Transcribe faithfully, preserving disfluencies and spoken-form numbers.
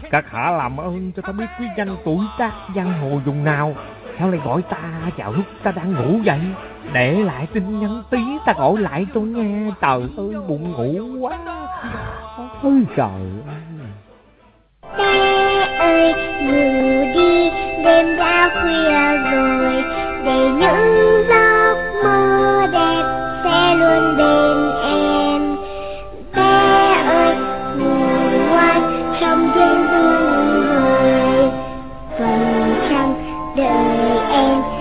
Các hạ làm ơn cho ta biết quý danh tuổi tác giang hồ vùng nào, sao lại gọi ta vào lúc ta đang ngủ vậy? Để lại tin nhắn tí ta gọi lại tôi nghe. Trời ơi buồn ngủ quá. Ôi trời ơi. Bé ơi ngủ đi, đêm đã khuya rồi, để những giấc mơ đẹp sẽ luôn bên em. Bé ơi ngủ ngoan trong đêm ru hồi, vầng trăng đợi em.